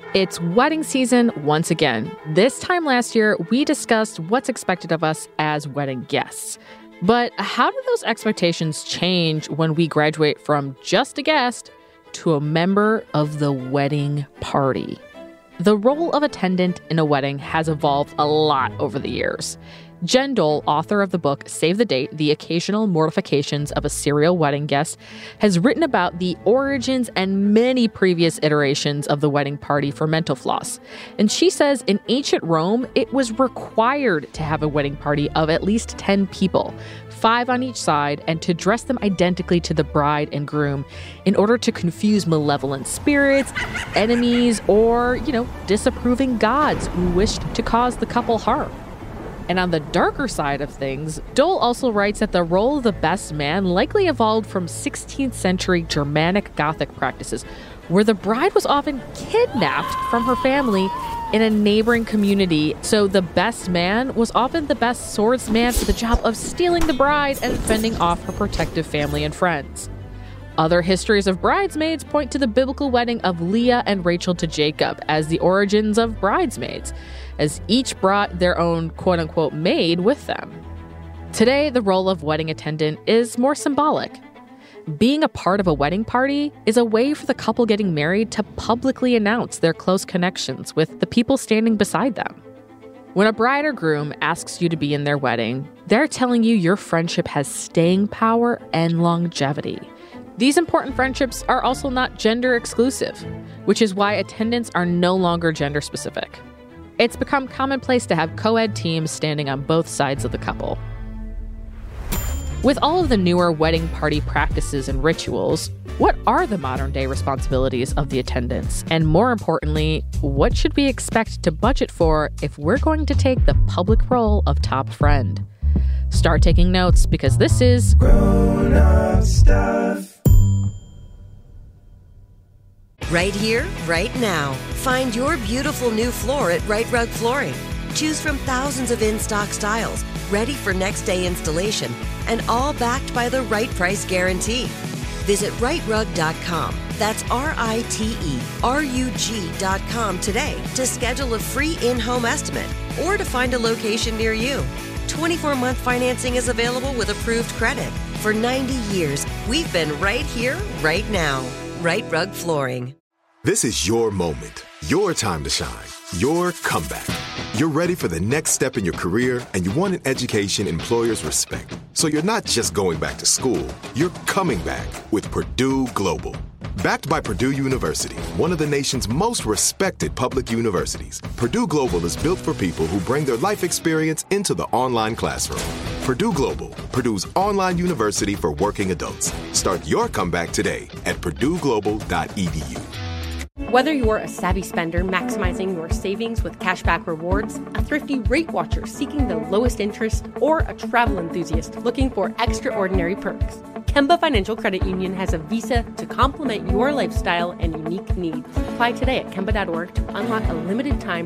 It's wedding season once again. This time last year, we discussed what's expected of us as wedding guests. But how do those expectations change when we graduate from just a guest to a member of the wedding party? The role of attendant in a wedding has evolved a lot over the years. Jen Dole, author of the book Save the Date, The Occasional Mortifications of a Serial Wedding Guest, has written about the origins and many previous iterations of the wedding party for Mental Floss. And she says in ancient Rome, it was required to have a wedding party of at least 10 people, 5 on each side, and to dress them identically to the bride and groom in order to confuse malevolent spirits, enemies, or, disapproving gods who wished to cause the couple harm. And on the darker side of things, Dole also writes that the role of the best man likely evolved from 16th century Germanic Gothic practices, where the bride was often kidnapped from her family in a neighboring community. So the best man was often the best swordsman for the job of stealing the bride and fending off her protective family and friends. Other histories of bridesmaids point to the biblical wedding of Leah and Rachel to Jacob as the origins of bridesmaids, as each brought their own quote-unquote maid with them. Today, the role of wedding attendant is more symbolic. Being a part of a wedding party is a way for the couple getting married to publicly announce their close connections with the people standing beside them. When a bride or groom asks you to be in their wedding, they're telling you your friendship has staying power and longevity. These important friendships are also not gender exclusive, which is why attendants are no longer gender specific. It's become commonplace to have co-ed teams standing on both sides of the couple. With all of the newer wedding party practices and rituals, what are the modern day responsibilities of the attendants? And more importantly, what should we expect to budget for if we're going to take the public role of top friend? Start taking notes because this is Grown Up Stuff. Right here, right now. Find your beautiful new floor at Rite Rug Flooring. Choose from thousands of in-stock styles, ready for next day installation, and all backed by the right price guarantee. Visit riterug.com. That's RITERUG.com today to schedule a free in-home estimate or to find a location near you. 24-month financing is available with approved credit. For 90 years, we've been right here, right now. Rite Rug Flooring. This is your moment, your time to shine, your comeback. You're ready for the next step in your career, and you want an education employers respect. So you're not just going back to school, you're coming back with Purdue Global. Backed by Purdue University, one of the nation's most respected public universities, Purdue Global is built for people who bring their life experience into the online classroom. Purdue Global, Purdue's online university for working adults. Start your comeback today at purdueglobal.edu. Whether you're a savvy spender maximizing your savings with cashback rewards, a thrifty rate watcher seeking the lowest interest, or a travel enthusiast looking for extraordinary perks, Kemba Financial Credit Union has a visa to complement your lifestyle and unique needs. Apply today at Kemba.org to unlock a limited time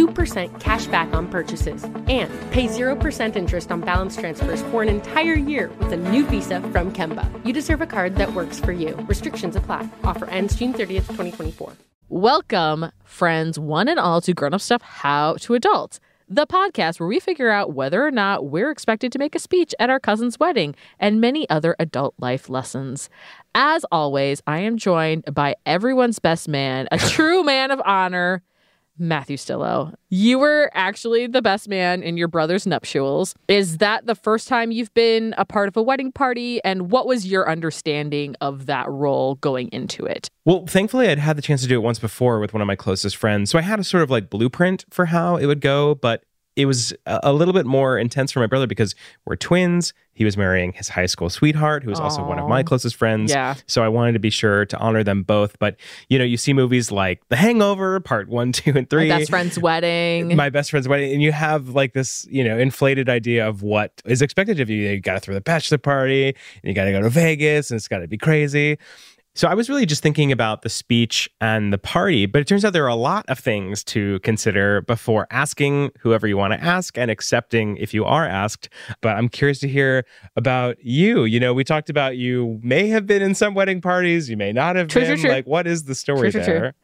2% cash back on purchases and pay 0% interest on balance transfers for an entire year with a new visa from Kemba. You deserve a card that works for you. Restrictions apply. Offer ends June 30th, 2024. Welcome, friends, one and all, to Grown Up Stuff How to Adult, the podcast where we figure out whether or not we're expected to make a speech at our cousin's wedding and many other adult life lessons. As always, I am joined by everyone's best man, a true man of honor, Matthew Stillo. You were actually the best man in your brother's nuptials. Is that the first time you've been a part of a wedding party? And what was your understanding of that role going into it? Well, thankfully, I'd had the chance to do it once before with one of my closest friends. So I had a sort of like blueprint for how it would go, but it was a little bit more intense for my brother because we're twins. He was marrying his high school sweetheart, who was also one of my closest friends. Yeah. So I wanted to be sure to honor them both. But, you see movies like The Hangover, Part 1, 2, and 3. My best friend's wedding. My best friend's wedding. And you have like this, inflated idea of what is expected of you. You got to throw the bachelor party, and you got to go to Vegas, and it's got to be crazy. So I was really just thinking about the speech and the party, but it turns out there are a lot of things to consider before asking whoever you want to ask and accepting if you are asked. But I'm curious to hear about you. We talked about you may have been in some wedding parties, you may not have been. True. Like, what is the story there? True.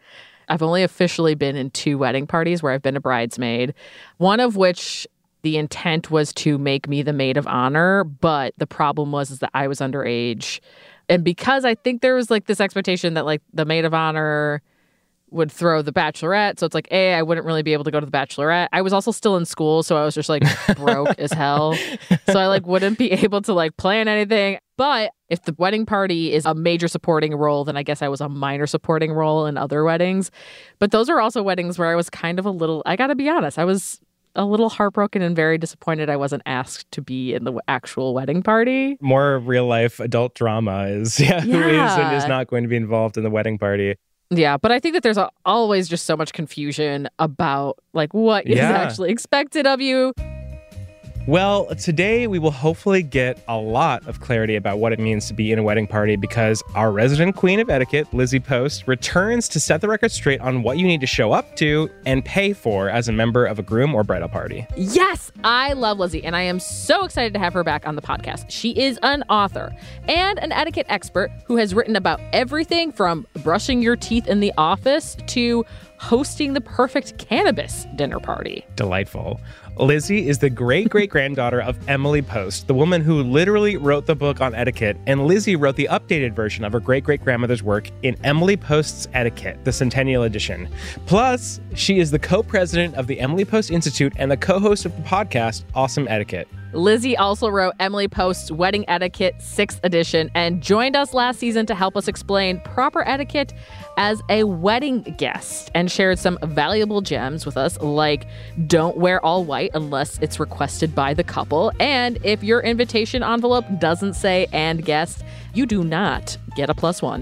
I've only officially been in 2 wedding parties where I've been a bridesmaid, one of which the intent was to make me the maid of honor, but the problem was that I was underage. And because I think there was like this expectation that like the maid of honor would throw the bachelorette. So it's like, A, I wouldn't really be able to go to the bachelorette. I was also still in school, so I was just like broke as hell. So I like wouldn't be able to like plan anything. But if the wedding party is a major supporting role, then I guess I was a minor supporting role in other weddings. But those are also weddings where I was kind of a little, I gotta be honest, I was a little heartbroken and very disappointed I wasn't asked to be in the actual wedding party. More real life adult drama is who is and is not going to be involved in the wedding party. Yeah, but I think that there's always just so much confusion about like what is actually expected of you. Well, today we will hopefully get a lot of clarity about what it means to be in a wedding party because our resident queen of etiquette, Lizzie Post, returns to set the record straight on what you need to show up to and pay for as a member of a groom or bridal party. Yes, I love Lizzie, and I am so excited to have her back on the podcast. She is an author and an etiquette expert who has written about everything from brushing your teeth in the office to hosting the perfect cannabis dinner party. Delightful. Lizzie is the great-great-granddaughter of Emily Post, the woman who literally wrote the book on etiquette, and Lizzie wrote the updated version of her great-great-grandmother's work in Emily Post's Etiquette, the Centennial Edition. Plus, she is the co-president of the Emily Post Institute and the co-host of the podcast, Awesome Etiquette. Lizzie also wrote Emily Post's Wedding Etiquette 6th edition and joined us last season to help us explain proper etiquette as a wedding guest and shared some valuable gems with us, like don't wear all white unless it's requested by the couple. And if your invitation envelope doesn't say "and guest," you do not get a +1.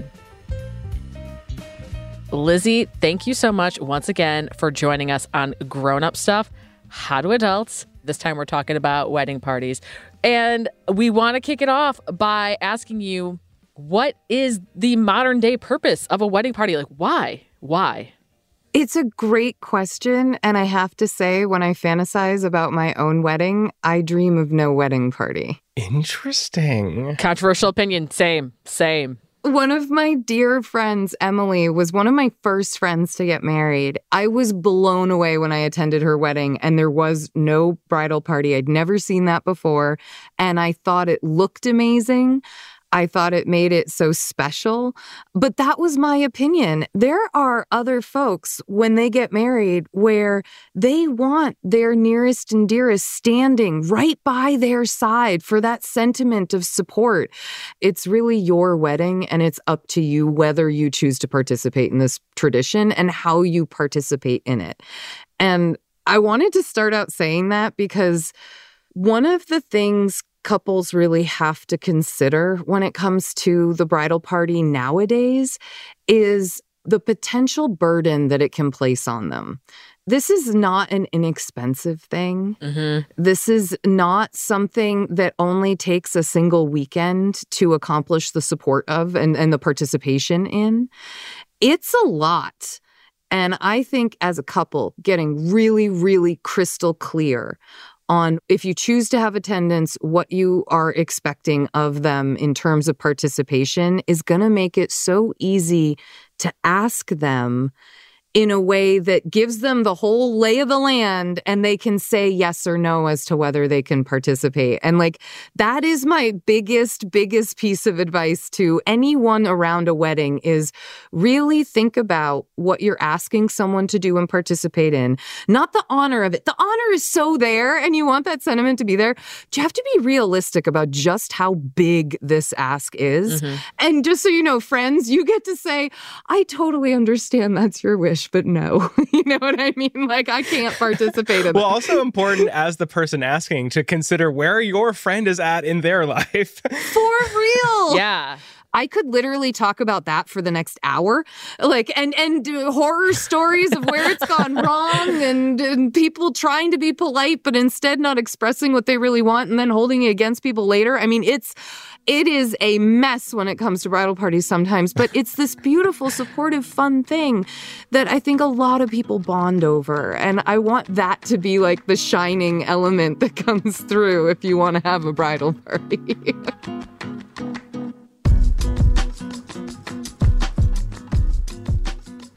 Lizzie, thank you so much once again for joining us on Grown Up Stuff, How Do Adults. This time we're talking about wedding parties. And we want to kick it off by asking you, what is the modern day purpose of a wedding party? Like, why? Why? It's a great question. And I have to say, when I fantasize about my own wedding, I dream of no wedding party. Interesting. Controversial opinion. Same. One of my dear friends, Emily, was one of my first friends to get married. I was blown away when I attended her wedding, and there was no bridal party. I'd never seen that before, and I thought it looked amazing. I thought it made it so special, but that was my opinion. There are other folks when they get married where they want their nearest and dearest standing right by their side for that sentiment of support. It's really your wedding, and it's up to you whether you choose to participate in this tradition and how you participate in it. And I wanted to start out saying that because one of the things couples really have to consider when it comes to the bridal party nowadays is the potential burden that it can place on them. This is not an inexpensive thing. Mm-hmm. This is not something that only takes a single weekend to accomplish the support of and the participation in. It's a lot. And I think as a couple, getting really, really crystal clear on if you choose to have attendance, what you are expecting of them in terms of participation is going to make it so easy to ask them in a way that gives them the whole lay of the land and they can say yes or no as to whether they can participate. And like, that is my biggest piece of advice to anyone around a wedding is really think about what you're asking someone to do and participate in, not the honor of it. The honor is so there and you want that sentiment to be there. You have to be realistic about just how big this ask is. Mm-hmm. And just so you know, friends, you get to say, I totally understand that's your wish, but no. You know what I mean? Like, I can't participate in that. Well, also important as the person asking to consider where your friend is at in their life. For real. Yeah. I could literally talk about that for the next hour, like, and horror stories of where it's gone wrong and people trying to be polite, but instead not expressing what they really want and then holding it against people later. I mean, it is a mess when it comes to bridal parties sometimes, but it's this beautiful, supportive, fun thing that I think a lot of people bond over. And I want that to be like the shining element that comes through if you want to have a bridal party.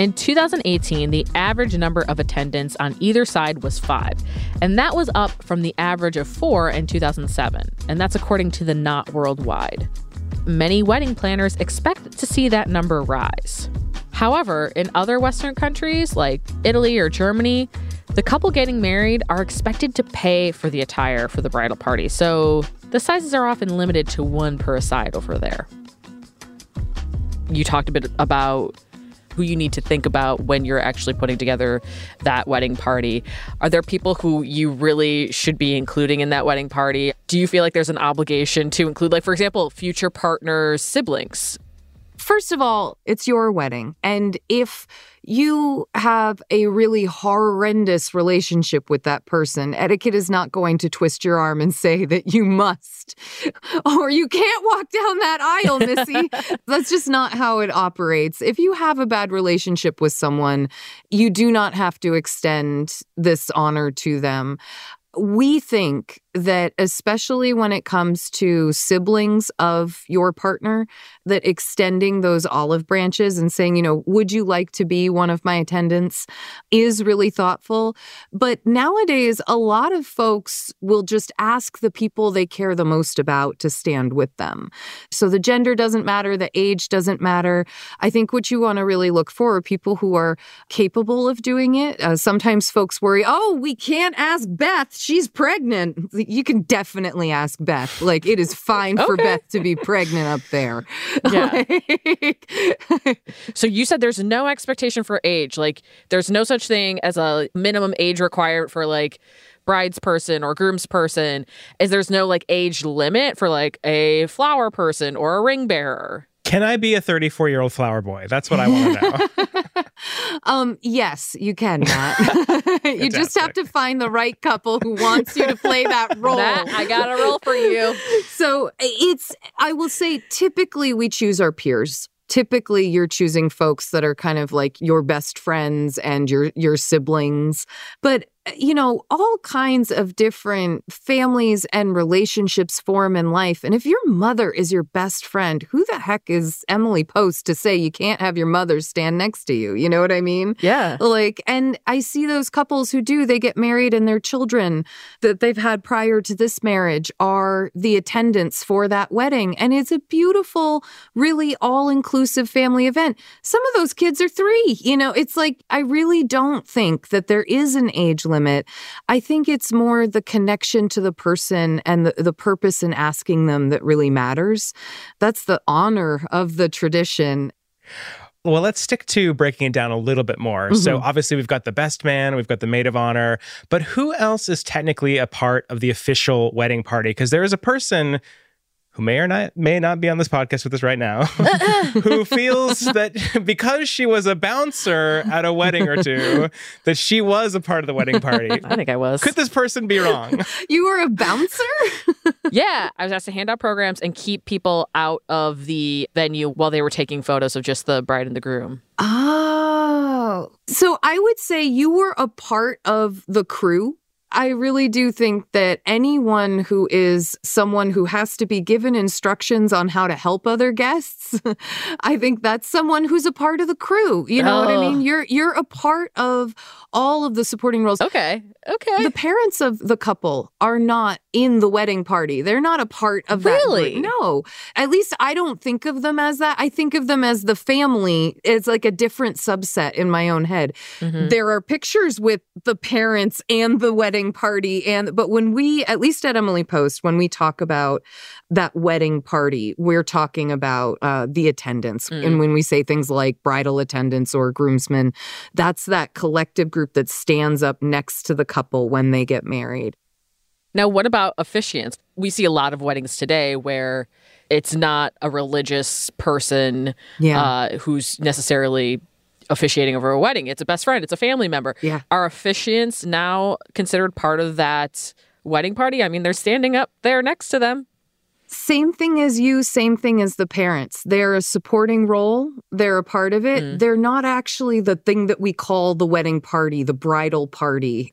In 2018, the average number of attendants on either side was 5, and that was up from the average of 4 in 2007, and that's according to the Knot Worldwide. Many wedding planners expect to see that number rise. However, in other Western countries like Italy or Germany, the couple getting married are expected to pay for the attire for the bridal party, so the sizes are often limited to 1 per side over there. You talked a bit about who you need to think about when you're actually putting together that wedding party. Are there people who you really should be including in that wedding party? Do you feel like there's an obligation to include, like, for example, future partners' siblings? First of all, it's your wedding. And if you have a really horrendous relationship with that person, etiquette is not going to twist your arm and say that you must, or you can't walk down that aisle, Missy. That's just not how it operates. If you have a bad relationship with someone, you do not have to extend this honor to them. We think that especially when it comes to siblings of your partner, that extending those olive branches and saying, you know, would you like to be one of my attendants is really thoughtful. But nowadays, a lot of folks will just ask the people they care the most about to stand with them. So the gender doesn't matter, the age doesn't matter. I think what you want to really look for are people who are capable of doing it. Sometimes folks worry, oh, we can't ask Beth, she's pregnant. You can definitely ask Beth. Like, it is fine for Beth to be pregnant up there. Yeah. So you said there's no expectation for age. Like, there's no such thing as a minimum age requirement for, like, bride's person or groom's person. There's no, like, age limit for, like, a flower person or a ring bearer. Can I be a 34-year-old flower boy? That's what I want to know. Yes, you can, Matt. You just have to find the right couple who wants you to play that role. I got a role for you. So I will say, typically we choose our peers. Typically, you're choosing folks that are kind of like your best friends and your siblings. But, you know, all kinds of different families and relationships form in life. And if your mother is your best friend, who the heck is Emily Post to say you can't have your mother stand next to you? You know what I mean? Yeah. Like, and I see those couples who they get married and their children that they've had prior to this marriage are the attendants for that wedding. And it's a beautiful, really all-inclusive family event. Some of those kids are 3. You know, it's like, I really don't think that there is an age limit. I think it's more the connection to the person and the purpose in asking them that really matters. That's the honor of the tradition. Well, let's stick to breaking it down a little bit more. Mm-hmm. So obviously we've got the best man, we've got the maid of honor, but who else is technically a part of the official wedding party? Because there is a person who may not be on this podcast with us right now, who feels that because she was a bouncer at a wedding or two, that she was a part of the wedding party. I think I was. Could this person be wrong? You were a bouncer? Yeah, I was asked to hand out programs and keep people out of the venue while they were taking photos of just the bride and the groom. Oh, so I would say you were a part of the crew. I really do think that anyone who is someone who has to be given instructions on how to help other guests, I think that's someone who's a part of the crew. You know what I mean? You're a part of all of the supporting roles. Okay. The parents of the couple are not in the wedding party. They're not a part of that. Really? No. At least I don't think of them as that. I think of them as the family. It's like a different subset in my own head. Mm-hmm. There are pictures with the parents and the wedding party. But when we, at least at Emily Post, when we talk about that wedding party, we're talking about the attendants. And when we say things like bridal attendants or groomsmen, that's that collective group that stands up next to the couple when they get married. Now, what about officiants? We see a lot of weddings today where it's not a religious person who's necessarily officiating over a wedding. It's a best friend. It's a family member. Yeah. Are officiants now considered part of that wedding party? I mean, they're standing up there next to them. Same thing as you, same thing as the parents. They're a supporting role. They're a part of it. They're not actually the thing that we call the wedding party, the bridal party.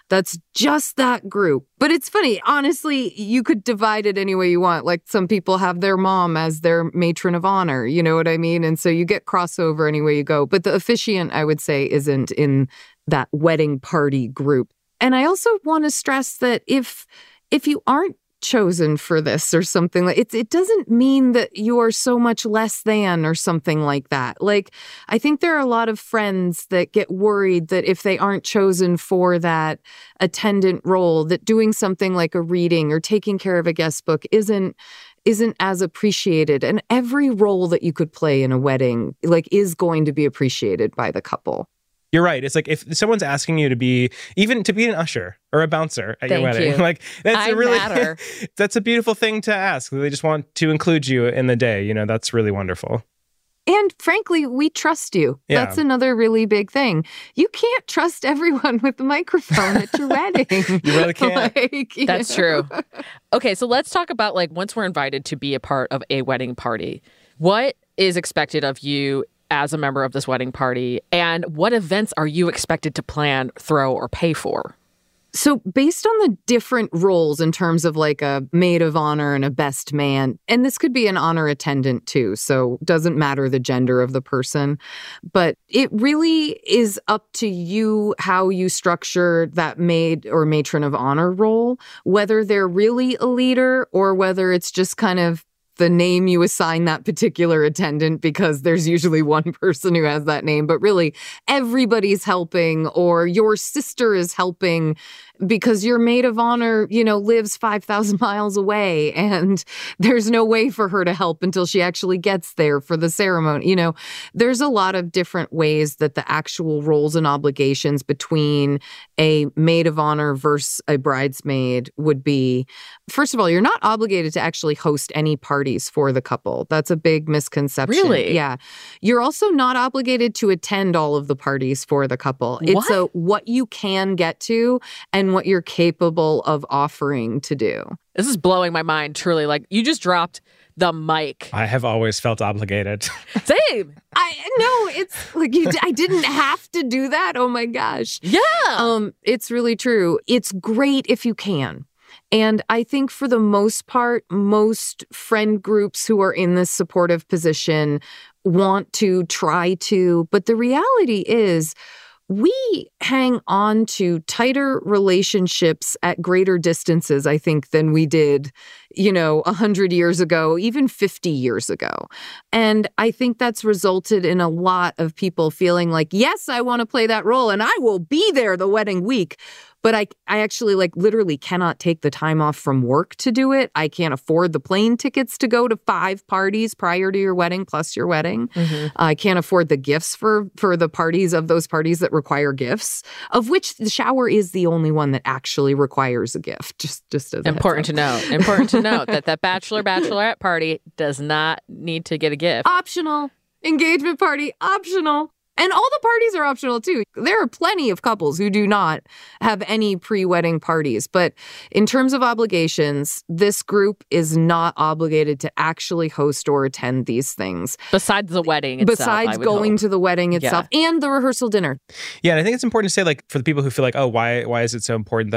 That's just that group. But it's funny, honestly, you could divide it any way you want. Like some people have their mom as their matron of honor, you know what I mean? And so you get crossover any way you go. But the officiant, I would say, isn't in that wedding party group. And I also want to stress that if you aren't chosen for this or something, like it doesn't mean that you are so much less than or something like that. Like, I think there are a lot of friends that get worried that if they aren't chosen for that attendant role, that doing something like a reading or taking care of a guest book isn't as appreciated. And every role that you could play in a wedding, like, is going to be appreciated by the couple. You're right. It's like if someone's asking you to be an usher or a bouncer at your wedding, like that's a beautiful thing to ask. They just want to include you in the day. You know, that's really wonderful. And frankly, we trust you. Yeah. That's another really big thing. You can't trust everyone with the microphone at your wedding. You really can't. That's true. Okay, so let's talk about, like, once we're invited to be a part of a wedding party, what is expected of you as a member of this wedding party, and what events are you expected to plan, throw, or pay for? So based on the different roles in terms of like a maid of honor and a best man, and this could be an honor attendant too, so doesn't matter the gender of the person, but it really is up to you how you structure that maid or matron of honor role, whether they're really a leader or whether it's just kind of the name you assign that particular attendant because there's usually one person who has that name, but really everybody's helping, or your sister is helping because your maid of honor, you know, lives 5,000 miles away and there's no way for her to help until she actually gets there for the ceremony. You know, there's a lot of different ways that the actual roles and obligations between a maid of honor versus a bridesmaid would be. First of all, you're not obligated to actually host any parties for the couple. That's a big misconception. Really? Yeah. You're also not obligated to attend all of the parties for the couple. It's what you can get to and what you're capable of offering to do. This is blowing my mind, truly. Like, you just dropped the mic. I have always felt obligated. Same. I know. It's like I didn't have to do that. Oh my gosh. Yeah. It's really true. It's great if you can. And I think for the most part, most friend groups who are in this supportive position want to try to. But the reality is, we hang on to tighter relationships at greater distances, I think, than we did, 100 years ago, even 50 years ago. And I think that's resulted in a lot of people feeling like, yes, I want to play that role and I will be there the wedding week. But I actually literally cannot take the time off from work to do it. I can't afford the plane tickets to go to 5 parties prior to your wedding plus your wedding. Mm-hmm. I can't afford the gifts for the parties of those parties that require gifts, of which the shower is the only one that actually requires a gift. Just as important to note. Important to note that bachelorette party does not need to get a gift. Optional. Engagement party, optional. And all the parties are optional, too. There are plenty of couples who do not have any pre-wedding parties. But in terms of obligations, this group is not obligated to actually host or attend these things. Besides the wedding itself. Besides going to the wedding itself and the rehearsal dinner. Yeah, and I think it's important to say, for the people who feel like, oh, why is it so important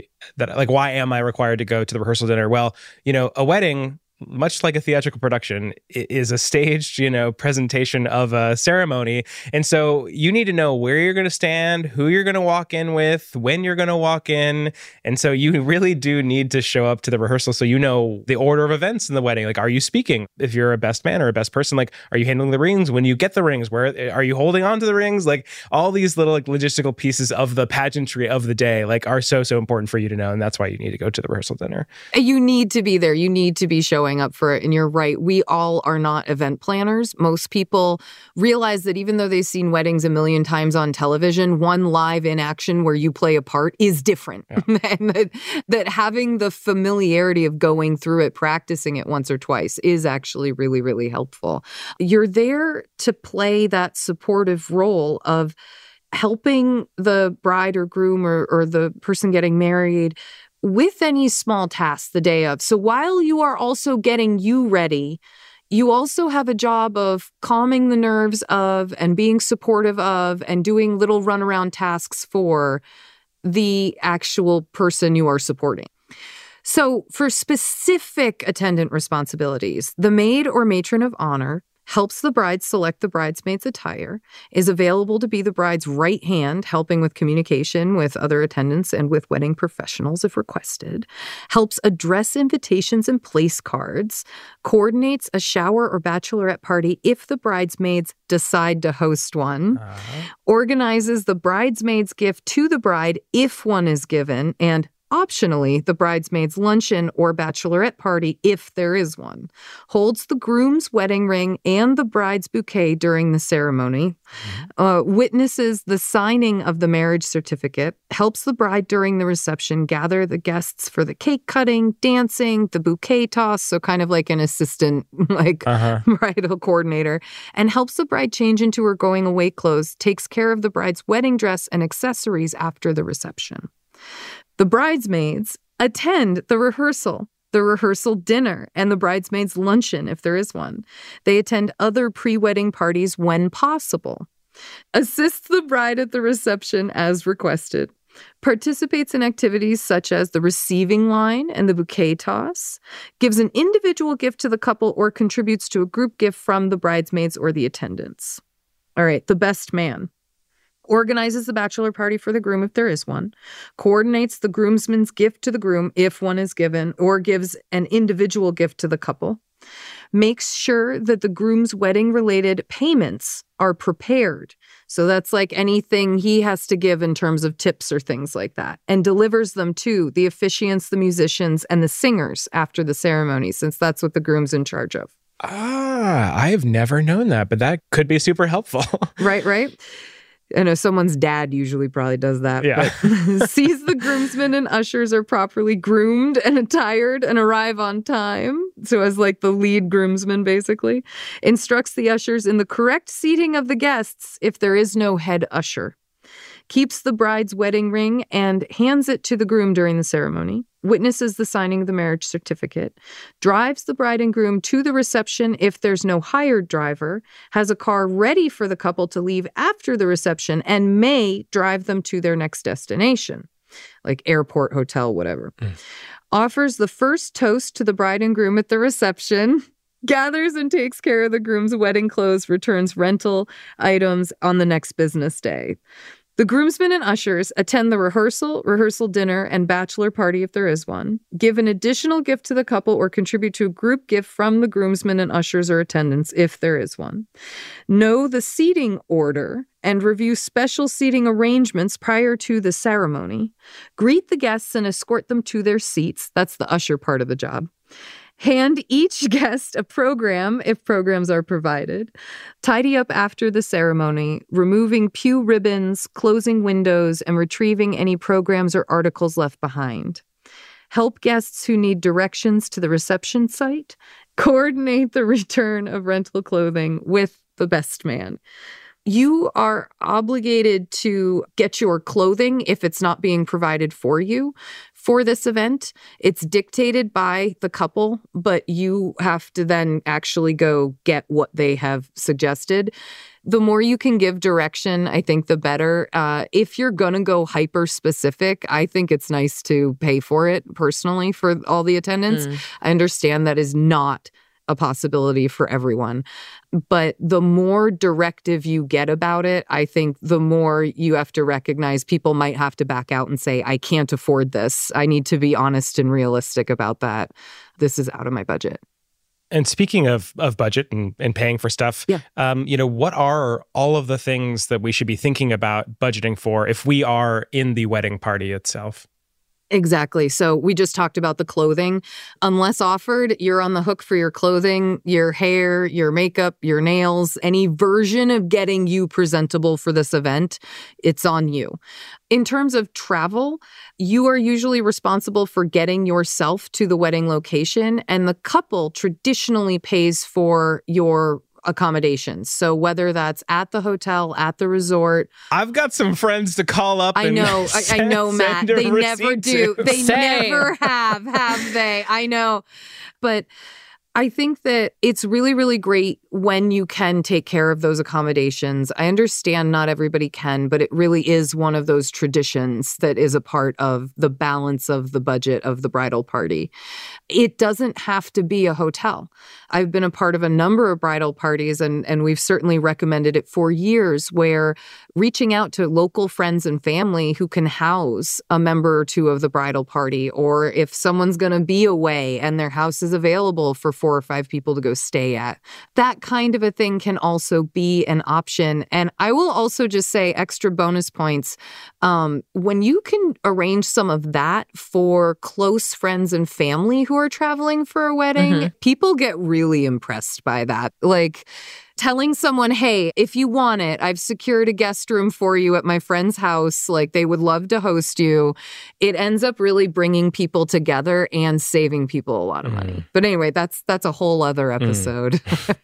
why am I required to go to the rehearsal dinner? Well, a wedding, much like a theatrical production, is a staged, presentation of a ceremony. And so you need to know where you're going to stand, who you're going to walk in with, when you're going to walk in. And so you really do need to show up to the rehearsal so you know the order of events in the wedding. Like, are you speaking? If you're a best man or a best person, are you handling the rings? When you get the rings, where are you holding on to the rings? All these little logistical pieces of the pageantry of the day are so important for you to know. And that's why you need to go to the rehearsal dinner. You need to be there. You need to be showing up for it. And you're right. We all are not event planners. Most people realize that even though they've seen weddings a million times on television, one live in action where you play a part is different. Yeah. And that having the familiarity of going through it, practicing it once or twice is actually really, really helpful. You're there to play that supportive role of helping the bride or groom or the person getting married with any small tasks the day of. So while you are also getting you ready, you also have a job of calming the nerves of and being supportive of and doing little runaround tasks for the actual person you are supporting. So for specific attendant responsibilities, the maid or matron of honor helps the bride select the bridesmaid's attire, is available to be the bride's right hand, helping with communication with other attendants and with wedding professionals if requested, helps address invitations and place cards, coordinates a shower or bachelorette party if the bridesmaids decide to host one, organizes the bridesmaid's gift to the bride if one is given, and optionally, the bridesmaid's luncheon or bachelorette party, if there is one, holds the groom's wedding ring and the bride's bouquet during the ceremony, witnesses the signing of the marriage certificate, helps the bride during the reception gather the guests for the cake cutting, dancing, the bouquet toss, so kind of like an assistant, bridal coordinator, and helps the bride change into her going away clothes, takes care of the bride's wedding dress and accessories after the reception. The bridesmaids attend the rehearsal dinner, and the bridesmaids' luncheon, if there is one. They attend other pre-wedding parties when possible. Assists the bride at the reception as requested. Participates in activities such as the receiving line and the bouquet toss. Gives an individual gift to the couple or contributes to a group gift from the bridesmaids or the attendants. All right, the best man. Organizes the bachelor party for the groom if there is one, coordinates the groomsman's gift to the groom if one is given, or gives an individual gift to the couple, makes sure that the groom's wedding-related payments are prepared. So that's like anything he has to give in terms of tips or things like that, and delivers them to the officiants, the musicians, and the singers after the ceremony, since that's what the groom's in charge of. I have never known that, but that could be super helpful. Right. I know someone's dad usually probably does that. Yeah. But sees the groomsmen and ushers are properly groomed and attired and arrive on time. So as like the lead groomsman, basically. Instructs the ushers in the correct seating of the guests if there is no head usher. Keeps the bride's wedding ring and hands it to the groom during the ceremony. Witnesses the signing of the marriage certificate, drives the bride and groom to the reception if there's no hired driver, has a car ready for the couple to leave after the reception, and may drive them to their next destination, like airport, hotel, whatever. Offers the first toast to the bride and groom at the reception, gathers and takes care of the groom's wedding clothes, returns rental items on the next business day. The groomsmen and ushers attend the rehearsal dinner, and bachelor party if there is one, give an additional gift to the couple or contribute to a group gift from the groomsmen and ushers or attendants if there is one, know the seating order and review special seating arrangements prior to the ceremony, greet the guests and escort them to their seats. That's the usher part of the job. Hand each guest a program if programs are provided. Tidy up after the ceremony, removing pew ribbons, closing windows, and retrieving any programs or articles left behind. Help guests who need directions to the reception site. Coordinate the return of rental clothing with the best man. You are obligated to get your clothing if it's not being provided for you for this event. It's dictated by the couple, but you have to then actually go get what they have suggested. The more you can give direction, I think the better. If you're going to go hyper specific, I think it's nice to pay for it personally for all the attendants. I understand that is not a possibility for everyone. But the more directive you get about it, I think the more you have to recognize people might have to back out and say, I can't afford this. I need to be honest and realistic about that. This is out of my budget. And speaking of budget and paying for stuff, what are all of the things that we should be thinking about budgeting for if we are in the wedding party itself? Exactly. So we just talked about the clothing. Unless offered, you're on the hook for your clothing, your hair, your makeup, your nails, any version of getting you presentable for this event. It's on you. In terms of travel, you are usually responsible for getting yourself to the wedding location, and the couple traditionally pays for your accommodations. So whether that's at the hotel, at the resort. I've got some friends to call up. I know, Matt. They never do. They Same. never have they? I know. But I think that it's really, really great when you can take care of those accommodations. I understand not everybody can, but it really is one of those traditions that is a part of the balance of the budget of the bridal party. It doesn't have to be a hotel. I've been a part of a number of bridal parties, and we've certainly recommended it for years, where reaching out to local friends and family who can house a member or two of the bridal party, or if someone's going to be away and their house is available for 4 or 5 people to go stay at, that kind of a thing can also be an option. And I will also just say, extra bonus points, when you can arrange some of that for close friends and family who are traveling for a wedding, people get really impressed by that. Like, telling someone, hey, if you want it, I've secured a guest room for you at my friend's house. Like, they would love to host you. It ends up really bringing people together and saving people a lot of money. But anyway, that's a whole other episode.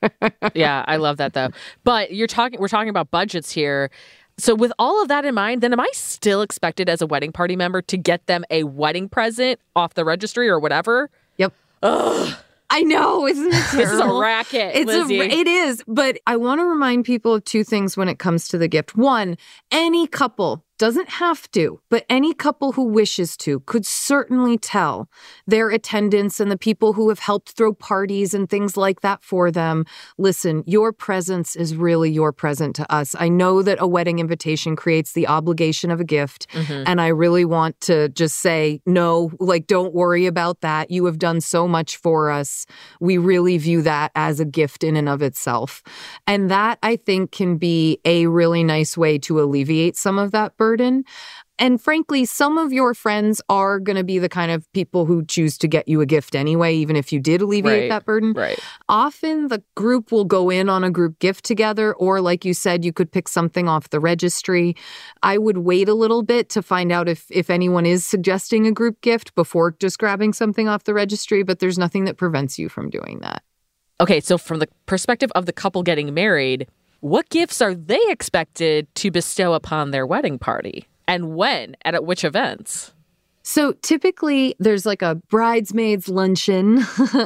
Yeah, I love that though. But we're talking about budgets here. So with all of that in mind, then am I still expected as a wedding party member to get them a wedding present off the registry or whatever? Yep. Ugh. I know, isn't it terrible? This is a racket, Lizzie. It is, but I want to remind people of 2 things when it comes to the gift. One, any couple doesn't have to, but any couple who wishes to could certainly tell their attendants and the people who have helped throw parties and things like that for them, listen, your presence is really your present to us. I know that a wedding invitation creates the obligation of a gift, and I really want to just say, no, like, don't worry about that. You have done so much for us. We really view that as a gift in and of itself. And that, I think, can be a really nice way to alleviate some of that burden. And frankly, some of your friends are going to be the kind of people who choose to get you a gift anyway, even if you did alleviate that burden. Right. Often the group will go in on a group gift together, or like you said, you could pick something off the registry. I would wait a little bit to find out if anyone is suggesting a group gift before just grabbing something off the registry, but there's nothing that prevents you from doing that. Okay, so from the perspective of the couple getting married, what gifts are they expected to bestow upon their wedding party? And when? And at which events? So typically there's like a bridesmaids luncheon,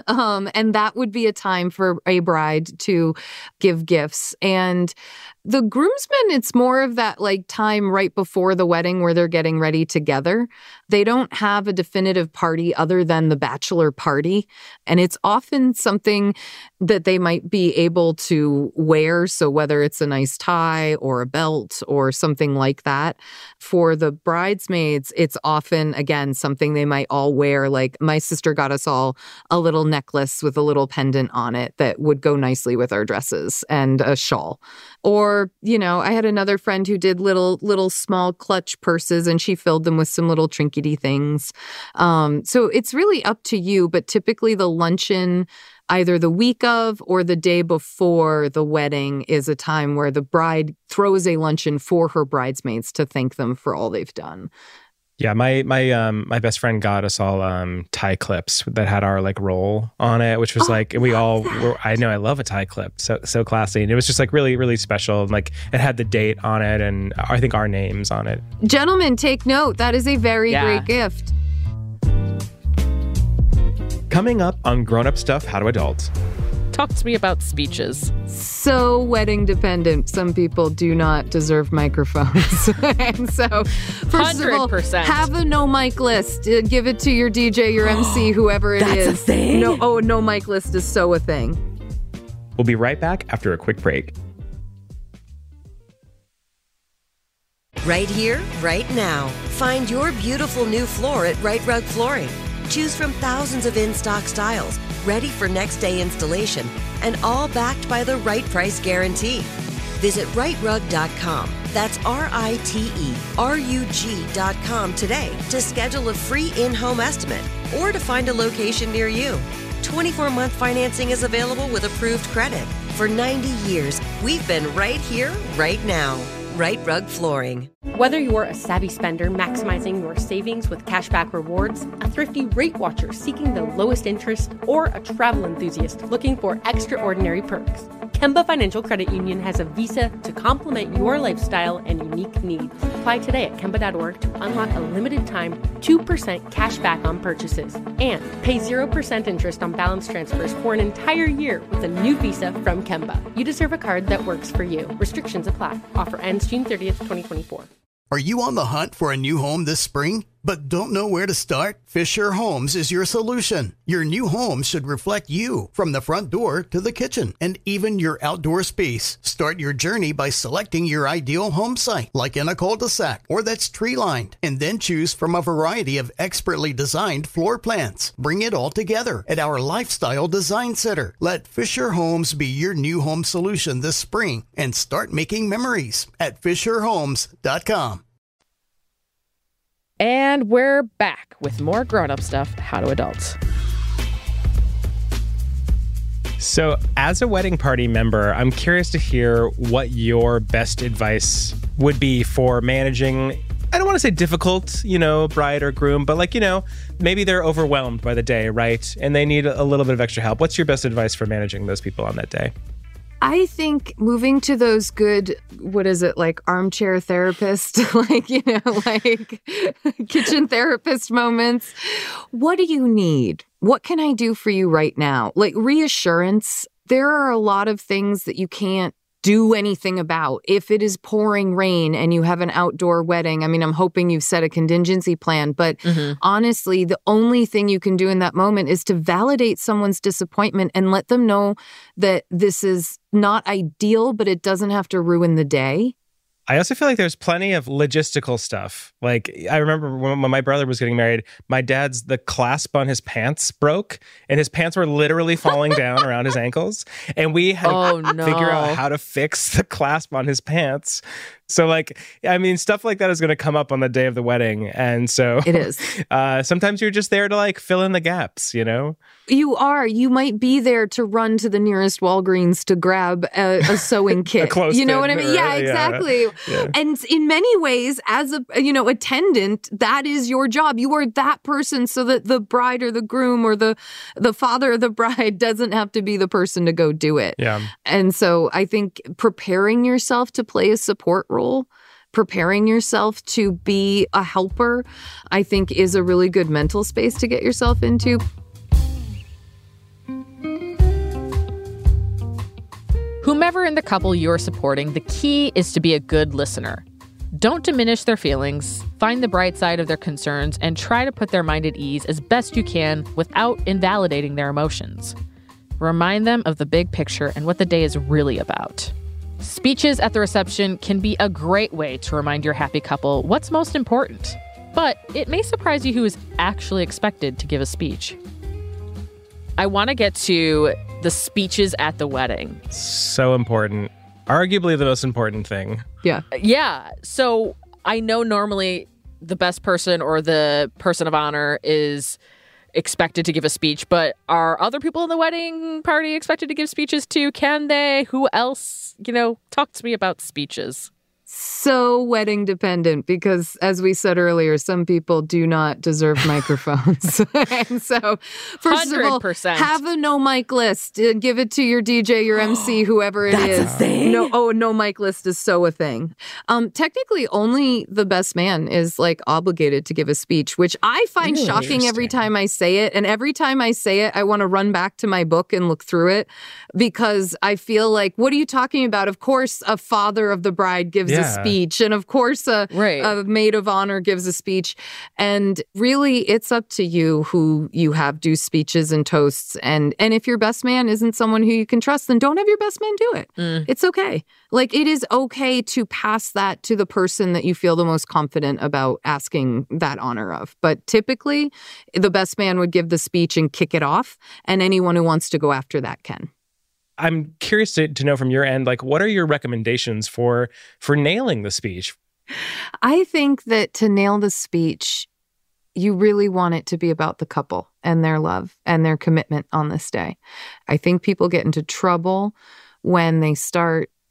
and that would be a time for a bride to give gifts. And the groomsmen, it's more of that like time right before the wedding where they're getting ready together. They don't have a definitive party other than the bachelor party. And it's often something that they might be able to wear. So whether it's a nice tie or a belt or something like that. For the bridesmaids, it's often, again, something they might all wear. Like my sister got us all a little necklace with a little pendant on it that would go nicely with our dresses, and a shawl. Or, you know, I had another friend who did little small clutch purses, and she filled them with some little trinkety things. So it's really up to you. But typically the luncheon, either the week of or the day before the wedding, is a time where the bride throws a luncheon for her bridesmaids to thank them for all they've done. Yeah, my best friend got us all tie clips that had our like roll on it, which was like, we all were, I know I love a tie clip, so classy, and it was just like really, really special. And like it had the date on it, and I think our names on it. Gentlemen, take note. That is a very great gift. Coming up on Grown Up Stuff, How to Adult. Talk to me about speeches. So wedding dependent. Some people do not deserve microphones. And so, first 100%. Of all, have a no mic list. Give it to your DJ, your MC, whoever it is. That's a thing? No mic list is so a thing. We'll be right back after a quick break. Right here, right now. Find your beautiful new floor at Right Rug Flooring. Choose from thousands of in-stock styles, ready for next day installation, and all backed by the right price guarantee. Visit rightrug.com. That's RITERUG.com today to schedule a free in-home estimate or to find a location near you. 24-month financing is available with approved credit. For 90 years, we've been right here, right now. Right Rug Flooring. Whether you're a savvy spender maximizing your savings with cashback rewards, a thrifty rate watcher seeking the lowest interest, or a travel enthusiast looking for extraordinary perks, Kemba Financial Credit Union has a visa to complement your lifestyle and unique needs. Apply today at Kemba.org to unlock a limited time 2% cash back on purchases and pay 0% interest on balance transfers for an entire year with a new visa from Kemba. You deserve a card that works for you. Restrictions apply. Offer ends June 30th, 2024. Are you on the hunt for a new home this spring, but don't know where to start? Fisher Homes is your solution. Your new home should reflect you, from the front door to the kitchen, and even your outdoor space. Start your journey by selecting your ideal home site, like in a cul-de-sac or that's tree-lined, and then choose from a variety of expertly designed floor plans. Bring it all together at our Lifestyle Design Center. Let Fisher Homes be your new home solution this spring and start making memories at FisherHomes.com. And we're back with more grown-up stuff, How to Adults. So as a wedding party member, I'm curious to hear what your best advice would be for managing, I don't want to say difficult, bride or groom, but maybe they're overwhelmed by the day, right? And they need a little bit of extra help. What's your best advice for managing those people on that day? I think moving to those good, armchair therapist, kitchen therapist moments. What do you need? What can I do for you right now? Reassurance. There are a lot of things that you can't do anything about. If it is pouring rain and you have an outdoor wedding, I'm hoping you've set a contingency plan, but honestly, the only thing you can do in that moment is to validate someone's disappointment and let them know that this is not ideal, but it doesn't have to ruin the day. I also feel like there's plenty of logistical stuff. I remember when my brother was getting married, the clasp on his pants broke and his pants were literally falling down around his ankles. And we had to figure out how to fix the clasp on his pants. So stuff like that is going to come up on the day of the wedding. And so it is. Sometimes you're just there to fill in the gaps, You are. You might be there to run to the nearest Walgreens to grab a sewing kit. You know what I mean? Yeah, exactly. Yeah. And in many ways, as a attendant, that is your job. You are that person so that the bride or the groom or the father of the bride doesn't have to be the person to go do it. Yeah. And so I think preparing yourself to play a support role, preparing yourself to be a helper, I think is a really good mental space to get yourself into. Whomever in the couple you're supporting, the key is to be a good listener. Don't diminish their feelings, find the bright side of their concerns, and try to put their mind at ease as best you can without invalidating their emotions. Remind them of the big picture and what the day is really about. Speeches at the reception can be a great way to remind your happy couple what's most important, but it may surprise you who is actually expected to give a speech. I want to get to the speeches at the wedding. So important. Arguably the most important thing. Yeah. Yeah. So I know normally the best person or the person of honor is expected to give a speech, but are other people in the wedding party expected to give speeches too? Can they? Who else? Talk to me about speeches. So wedding dependent, because as we said earlier, some people do not deserve microphones. And so, first 100%. Of all, have a no mic list. Give it to your DJ, your MC, whoever it is. That's a thing? No mic list is so a thing. Technically, only the best man is obligated to give a speech, which I find really shocking every time I say it. And every time I say it, I want to run back to my book and look through it, because I feel what are you talking about? Of course, a father of the bride gives a speech. And of course, a maid of honor gives a speech. And really, it's up to you who you have do speeches and toasts. And if your best man isn't someone who you can trust, then don't have your best man do it. It's okay. It is okay to pass that to the person that you feel the most confident about asking that honor of. But typically, the best man would give the speech and kick it off. And anyone who wants to go after that can. I'm curious to know from your end, what are your recommendations for nailing the speech? I think that to nail the speech, you really want it to be about the couple and their love and their commitment on this day. I think people get into trouble when they start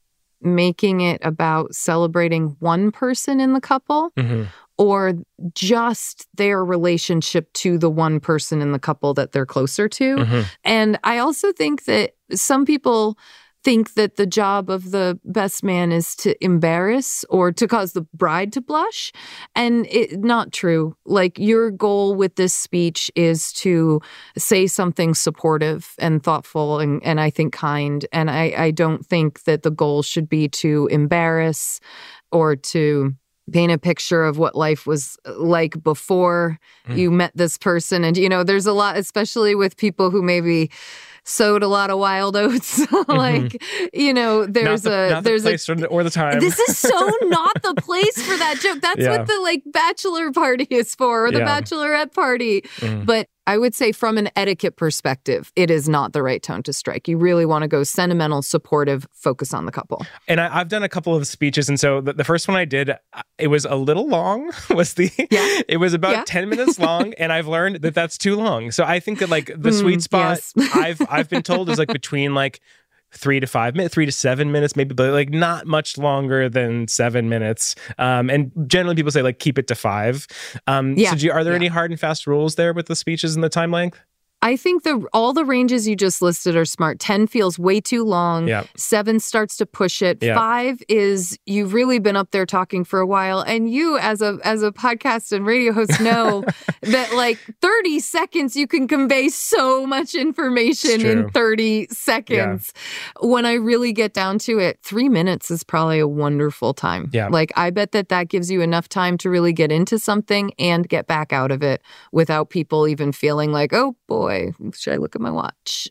making it about celebrating one person in the couple or just their relationship to the one person in the couple that they're closer to. And I also think that some people think that the job of the best man is to embarrass or to cause the bride to blush. And not true. Like, your goal with this speech is to say something supportive and thoughtful and I think kind. And I don't think that the goal should be to embarrass or to paint a picture of what life was like before you met this person. And, there's a lot, especially with people who maybe sowed a lot of wild oats. Like, there's not the place or the time. This is so not the place for that joke. That's what the bachelor party is for, or the bachelorette party. But I would say from an etiquette perspective, it is not the right tone to strike. You really want to go sentimental, supportive, focus on the couple. And I've done a couple of speeches. And so the first one I did, it was a little long. It was about 10 minutes long. And I've learned that that's too long. So I think that the sweet spot I've been told is between 3 to 5 minutes, 3 to 7 minutes, maybe, but not much longer than 7 minutes. And generally people say keep it to 5. So are there any hard and fast rules there with the speeches and the time length? I think all the ranges you just listed are smart. 10 feels way too long. 7 starts to push it. 5 is you've really been up there talking for a while. And you, as a podcast and radio host, know that 30 seconds, you can convey so much information in 30 seconds. When I really get down to it, 3 minutes is probably a wonderful time. I bet that gives you enough time to really get into something and get back out of it without people even feeling like, oh boy, should I look at my watch?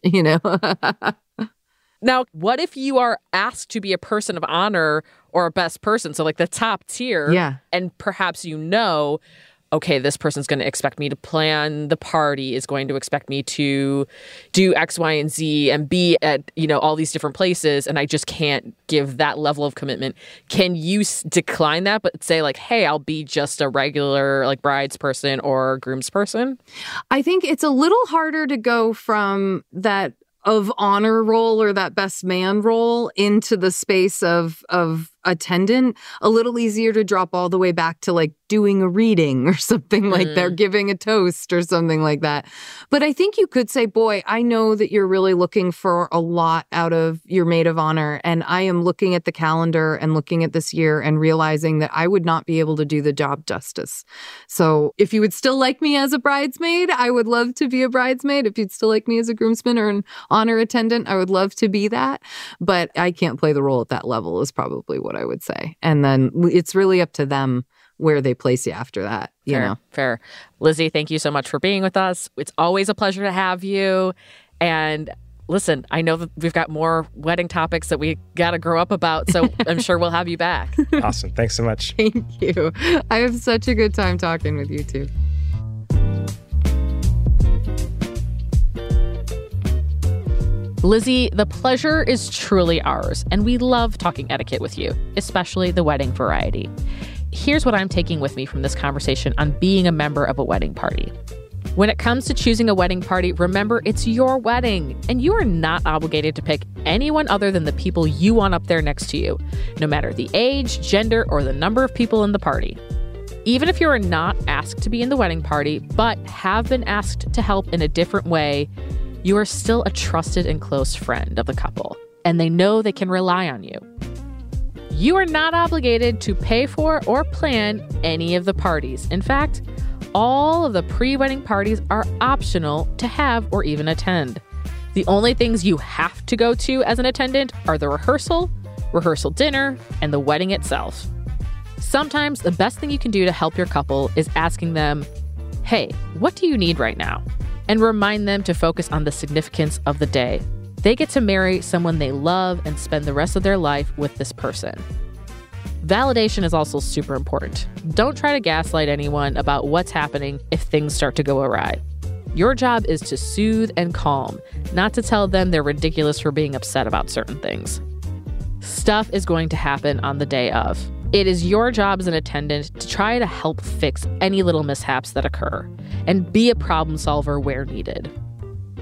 Now, what if you are asked to be a person of honor or a best person? So the top tier. And perhaps okay, this person's going to expect me to plan the party, is going to expect me to do X, Y, and Z and be at, all these different places. And I just can't give that level of commitment. Can you decline that, but say hey, I'll be just a regular bride's person or groom's person? I think it's a little harder to go from that of honor role or that best man role into the space of attendant. A little easier to drop all the way back to doing a reading or something they're giving a toast or something like that. But I think you could say, boy, I know that you're really looking for a lot out of your maid of honor. And I am looking at the calendar and looking at this year and realizing that I would not be able to do the job justice. So if you would still like me as a bridesmaid, I would love to be a bridesmaid. If you'd still like me as a groomsman or an honor attendant, I would love to be that. But I can't play the role at that level is probably what I would say. And then it's really up to them where they place you after that, you know? Fair. Lizzie, thank you so much for being with us. It's always a pleasure to have you. And listen, I know that we've got more wedding topics that we got to grow up about, so I'm sure we'll have you back. Awesome. Thanks so much. Thank you. I have such a good time talking with you too. Lizzie, the pleasure is truly ours, and we love talking etiquette with you, especially the wedding variety. Here's what I'm taking with me from this conversation on being a member of a wedding party. When it comes to choosing a wedding party, remember it's your wedding, and you are not obligated to pick anyone other than the people you want up there next to you, no matter the age, gender, or the number of people in the party. Even if you are not asked to be in the wedding party, but have been asked to help in a different way, you are still a trusted and close friend of the couple, and they know they can rely on you. You are not obligated to pay for or plan any of the parties. In fact, all of the pre-wedding parties are optional to have or even attend. The only things you have to go to as an attendant are the rehearsal dinner, and the wedding itself. Sometimes the best thing you can do to help your couple is asking them, hey, what do you need right now? And remind them to focus on the significance of the day. They get to marry someone they love and spend the rest of their life with this person. Validation is also super important. Don't try to gaslight anyone about what's happening if things start to go awry. Your job is to soothe and calm, not to tell them they're ridiculous for being upset about certain things. Stuff is going to happen on the day of. It is your job as an attendant to try to help fix any little mishaps that occur and be a problem solver where needed.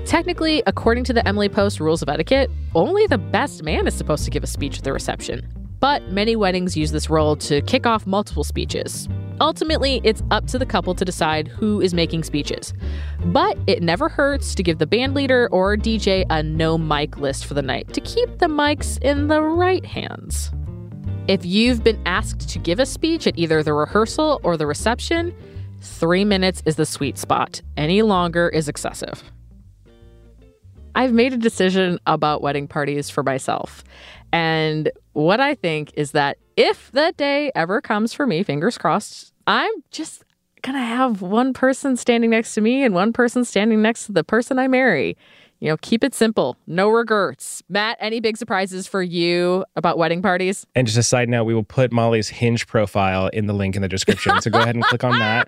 Technically, according to the Emily Post Rules of Etiquette, only the best man is supposed to give a speech at the reception. but many weddings use this role to kick off multiple speeches. Ultimately, it's up to the couple to decide who is making speeches. But it never hurts to give the band leader or DJ a no mic list for the night to keep the mics in the right hands. If you've been asked to give a speech at either the rehearsal or the reception, 3 minutes is the sweet spot. Any longer is excessive. I've made a decision about wedding parties for myself. And what I think is that if the day ever comes for me, fingers crossed, I'm just going to have one person standing next to me and one person standing next to the person I marry. You know, keep it simple. No regrets. Matt, any big surprises for you about wedding parties? And just a side note, we will put Molly's Hinge profile in the link in the description. So go ahead and click on that.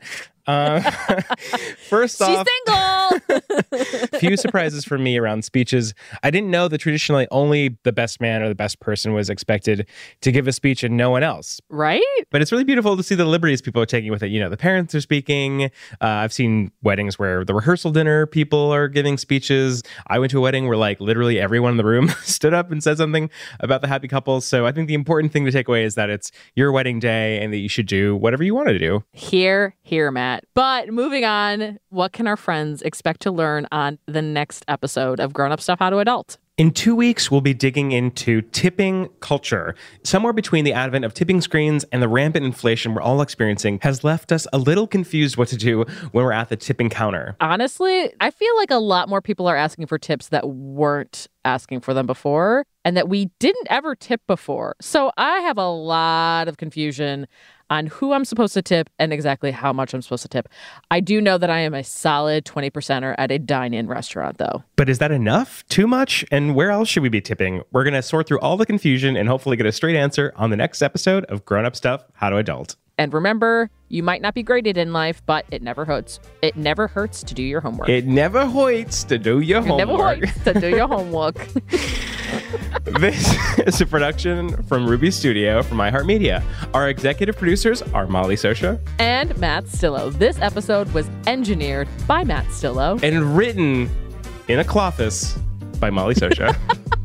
First off, she's single. Few surprises for me around speeches. I didn't know that traditionally only the best man or the best person was expected to give a speech and no one else. Right? But it's really beautiful to see the liberties people are taking with it. You know, the parents are speaking. I've seen weddings where the rehearsal dinner people are giving speeches. I went to a wedding where like literally everyone in the room stood up and said something about the happy couple. So I think the important thing to take away is that it's your wedding day and that you should do whatever you want to do. Here, Matt. But moving on, what can our friends expect to learn on the next episode of Grown Up Stuff How to Adult? In 2 weeks, we'll be digging into tipping culture. Somewhere between the advent of tipping screens and the rampant inflation we're all experiencing has left us a little confused what to do when we're at the tipping counter. Honestly, I feel like a lot more people are asking for tips that weren't asking for them before and that we didn't ever tip before. So I have a lot of confusion on who I'm supposed to tip and exactly how much I'm supposed to tip. I do know that I am a solid 20%er at a dine-in restaurant, though. But is that enough? Too much? And where else should we be tipping? We're going to sort through all the confusion and hopefully get a straight answer on the next episode of Grown Up Stuff How to Adult. And remember, you might not be graded in life, but it never hurts. It never hurts to do your homework. It never hurts to do your homework. It never hurts to do your homework. This is a production from Ruby Studio from iHeartMedia. Our executive producers are Molly Sosha and Matt Stillo. This episode was engineered by Matt Stillo and written in a cloffice by Molly Sosha.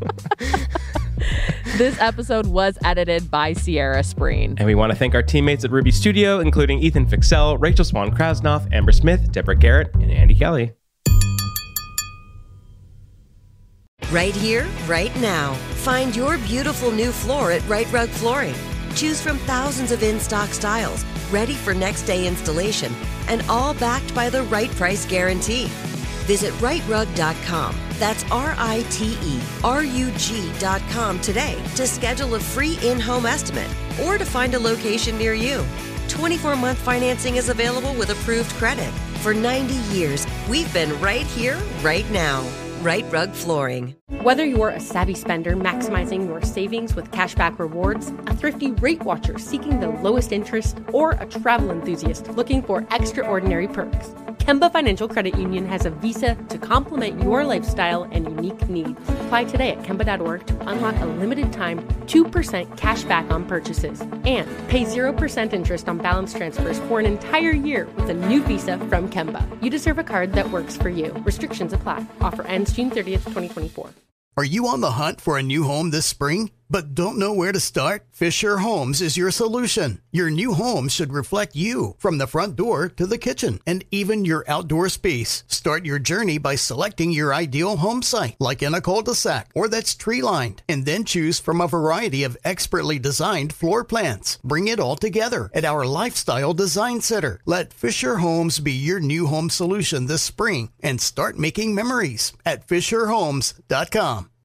This episode was edited by Sierra Spreen. And we want to thank our teammates at Ruby Studio, including Ethan Fixell, Rachel Swan-Krasnoff, Amber Smith, Deborah Garrett, and Andy Kelly. Right here, right now. Find your beautiful new floor at Right Rug Flooring. Choose from thousands of in-stock styles, ready for next day installation, and all backed by the right price guarantee. Visit rightrug.com. That's RITERUG.com today to schedule a free in-home estimate or to find a location near you. 24-month financing is available with approved credit. For 90 years, we've been right here, right now. Right Rug Flooring. Whether you're a savvy spender maximizing your savings with cashback rewards, a thrifty rate watcher seeking the lowest interest, or a travel enthusiast looking for extraordinary perks, Kemba Financial Credit Union has a visa to complement your lifestyle and unique needs. Apply today at Kemba.org to unlock a limited time 2% cash back on purchases and pay 0% interest on balance transfers for an entire year with a new visa from Kemba. You deserve a card that works for you. Restrictions apply. Offer ends June 30th, 2024. Are you on the hunt for a new home this spring, but don't know where to start? Fisher Homes is your solution. Your new home should reflect you, from the front door to the kitchen and even your outdoor space. Start your journey by selecting your ideal home site, like in a cul-de-sac or that's tree-lined, and then choose from a variety of expertly designed floor plans. Bring it all together at our Lifestyle Design Center. Let Fisher Homes be your new home solution this spring and start making memories at FisherHomes.com.